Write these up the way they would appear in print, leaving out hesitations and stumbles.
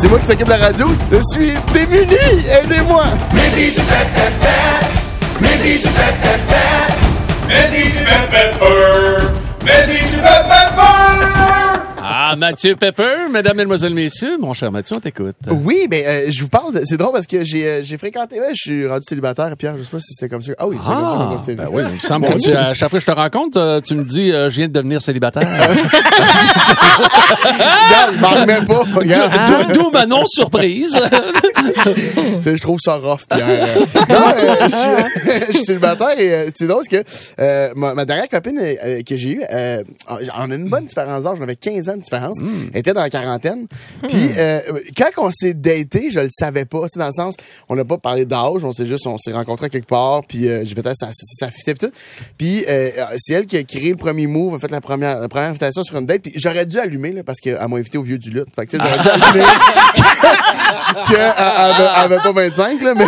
C'est moi qui s'occupe de la radio. Je suis démuni. Aidez-moi. Mais si tu pépépère, mais si tu pépépère, mais si tu pépépère, mais si tu pépépère. Ah, Mathieu Pepper, mesdames, mesdemoiselles, messieurs, mon cher Mathieu, on t'écoute. Oui, mais je vous parle, c'est drôle parce que j'ai fréquenté, je suis rendu célibataire, Pierre, je sais pas si c'était comme ça. Ah oui, c'est comme ça quand c'était ben oui, il me semble que à chaque fois que je te rencontre, tu me dis, je viens de devenir célibataire. Regarde, je m'en remets pas. Regarde. D'où ma non-surprise. Je trouve ça rough, Pierre. Je suis célibataire et c'est drôle parce que ma dernière copine que j'ai eue, on a une bonne différence d'âge, on avait 15 ans de différence. Elle était dans la quarantaine. Puis quand on s'est daté, je le savais pas, tu sais, dans le sens, on n'a pas parlé d'âge, on s'est rencontrés quelque part, puis j'ai fait ça fitait pis tout. Puis c'est elle qui a créé le premier move, a fait la première invitation sur une date, puis j'aurais dû allumer là, parce qu'elle m'a invité au vieux du lutte. Fait que tu sais, j'aurais dû allumer qu'elle avait pas 25 là, mais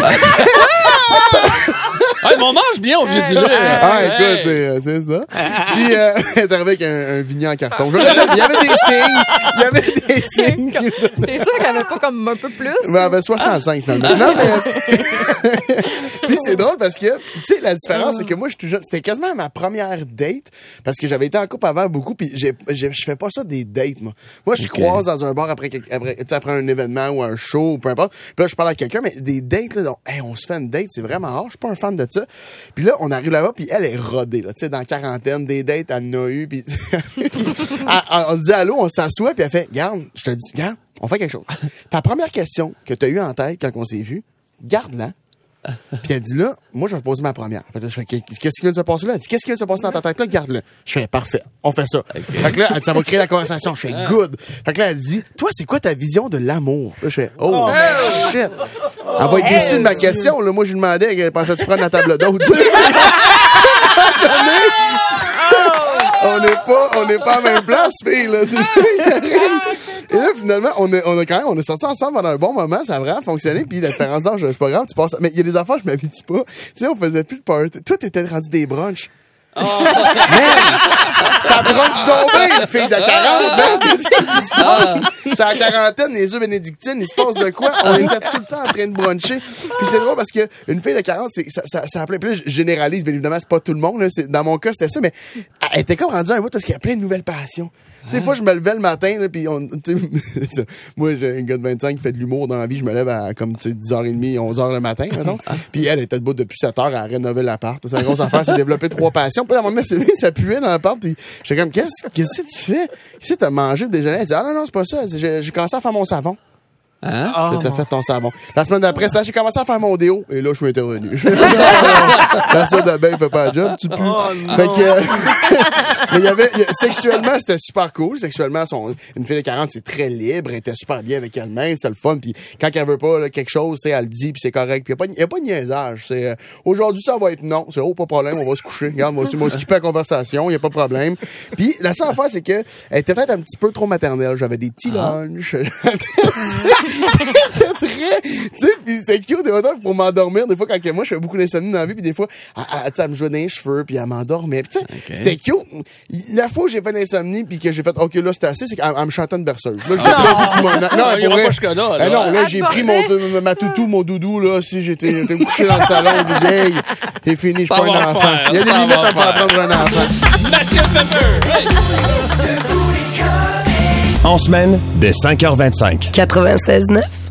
Ouais, mais on mange bien au vieux du lait. Ah, écoute, c'est ça. Puis, elle est arrivée avec un vignet en carton. Il y avait des signes. T'es sûr qu'elle avait pas comme un peu plus? Elle avait 65, finalement. Non, mais... Puis, c'est drôle parce que, tu sais, la différence, c'est que moi, je suis tout jeune. C'était quasiment ma première date parce que j'avais été en couple avant beaucoup puis je fais pas ça des dates, moi. Moi, je croise dans un bar après un événement ou un show ou peu importe. Puis là, je parle à quelqu'un, mais des dates, là, donc, hey, on se fait une date, c'est vraiment rare. Je suis pas un fan de ça. Puis là, on arrive là-bas, puis elle est rodée, là, tu sais, dans la quarantaine, des dates, elle en a eu, puis on se dit allô, on s'assoit, puis elle fait, garde, je te dis, garde, on fait quelque chose. Ta première question que t'as eue en tête quand on s'est vu, garde-la. Puis elle dit là, moi je vais te poser ma première. Fait que je fais, qu'est-ce qui vient de se passer là? Elle dit, qu'est-ce qui vient de se passer dans ta tête là? Garde-le. Je fais, parfait, on fait ça. Okay. Fait que là, elle dit, ça va créer la conversation. Je fais, good. Fait que là, elle dit, toi, c'est quoi ta vision de l'amour? Là, je fais, oh, shit. Elle va être déçue de ma question. Là, moi, je lui demandais, pensais-tu prendre la table d'hôte? On n'est pas à la même place, fille, là. Et là, finalement, on est sortis ensemble pendant un bon moment, ça a vraiment fonctionné, puis la différence d'âge, c'est pas grave, tu passes. Mais il y a des affaires, je m'habitue pas. Tu sais, on faisait plus de party. Toi, t'étais rendu des brunchs. Oh. Man, ça brunch donc bien, fille de 40, man. C'est à la quarantaine, les œufs bénédictines, il se passe de quoi? On était tout le temps en train de bruncher. Puis c'est drôle parce que une fille de 40, ça appelait, puis là, je généralise, bien évidemment, c'est pas tout le monde, là, dans mon cas, c'était ça, mais elle était comme rendue à un bout parce qu'il y a plein de nouvelles passions. Des fois, je me levais le matin, là, puis moi, j'ai un gars de 25 qui fait de l'humour dans la vie, je me lève à comme 10h30, 11h le matin, mettons. Puis elle était debout depuis 7h à rénover l'appart. C'est la grosse affaire, c'est développer 3 passions. Puis à un moment donné, ça puait dans l'appart, puis j'étais comme, qu'est-ce que tu fais? Qu'est-ce que t'as mangé le déjeuner? Elle dit, ah non, c'est pas ça, j'ai commencé à faire mon savon. Hein? T'as fait ton savon. La semaine d'après, j'ai commencé à faire mon déo, et là, je suis intervenu. La soie d'abeille fait pas le job, tu pues. Fait que, mais sexuellement, c'était super cool. Sexuellement, une fille de 40, c'est très libre, elle était super bien avec elle-même, c'est le fun, puis quand elle veut pas, là, quelque chose, elle le dit, puis c'est correct, puis y a pas de niaisage. C'est, aujourd'hui, ça va être non. C'est, pas de problème, on va se coucher. Regarde, moi, on va skipper la conversation, y a pas de problème. Puis, la seule affaire, c'est que, elle était peut-être un petit peu trop maternelle. J'avais des petits lunchs. C'était très, tu sais, pis c'est cute, des fois, pour m'endormir, des fois, quand moi, je fais beaucoup d'insomnie dans la vie, pis des fois, elle me jouait dans les cheveux, pis elle m'endormait, pis tu sais, c'était cute. La fois où j'ai fait l'insomnie, pis que j'ai fait, ok, là, c'était assez, c'est qu'elle me chantait une berceuse. Là, je me suis dit, non, là, j'ai pris ma toutou, mon doudou, là, si j'étais couché dans le salon, je disais, hey, c'est fini, je suis pas un enfant. Il y a des limites à faire prendre un enfant. Mathieu Pepper! En semaine, dès 5h25. 96.9.